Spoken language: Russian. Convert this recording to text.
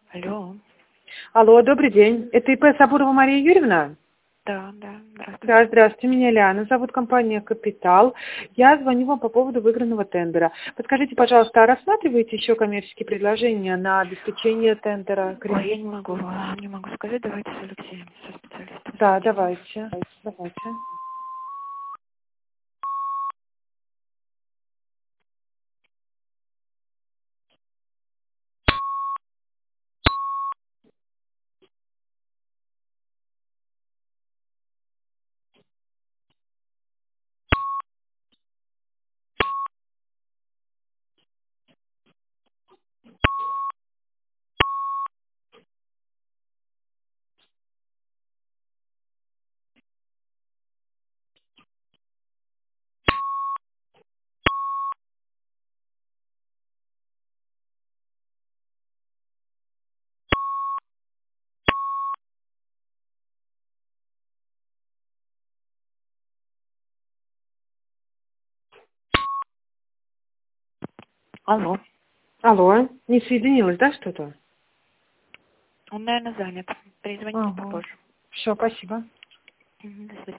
Алло. Алло, добрый день. Это ИП Сабурова Мария Юрьевна? Да, здравствуйте. Да, здравствуйте, меня Лиана. Зовут компания «Капитал». Я звоню вам по поводу выигранного тендера. Подскажите, пожалуйста, а рассматриваете еще коммерческие предложения на обеспечение тендера? Ой, я не могу сказать. Давайте с Алексеем, со специалистом. Да, давайте. Алло. Алло, не соединилось, да, что-то? Он, наверное, занят. Перезвоните попозже. Все, спасибо. До свидания.